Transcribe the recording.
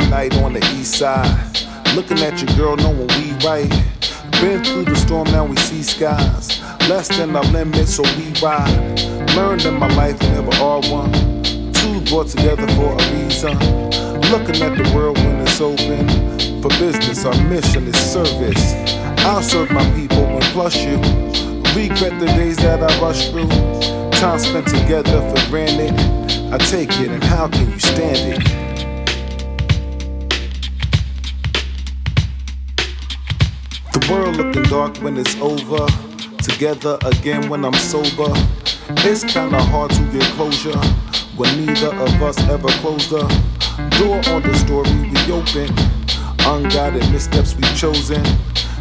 night on the east side. Looking at your girl, knowing we right. Been through the storm, now we see skies. Less than our limit, so we ride. Learned in my life, we never are one. Two brought together for a reason. Looking at the world when it's open. For business, our mission is service. I'll serve my people and plus you. Regret the days that I rushed through. Time spent together for granted. I take it, and how can you stand it? The world looking dark when it's over. Together again when I'm sober. It's kinda hard to get closure when neither of us ever closed the door on the story we open. Unguided missteps we've chosen.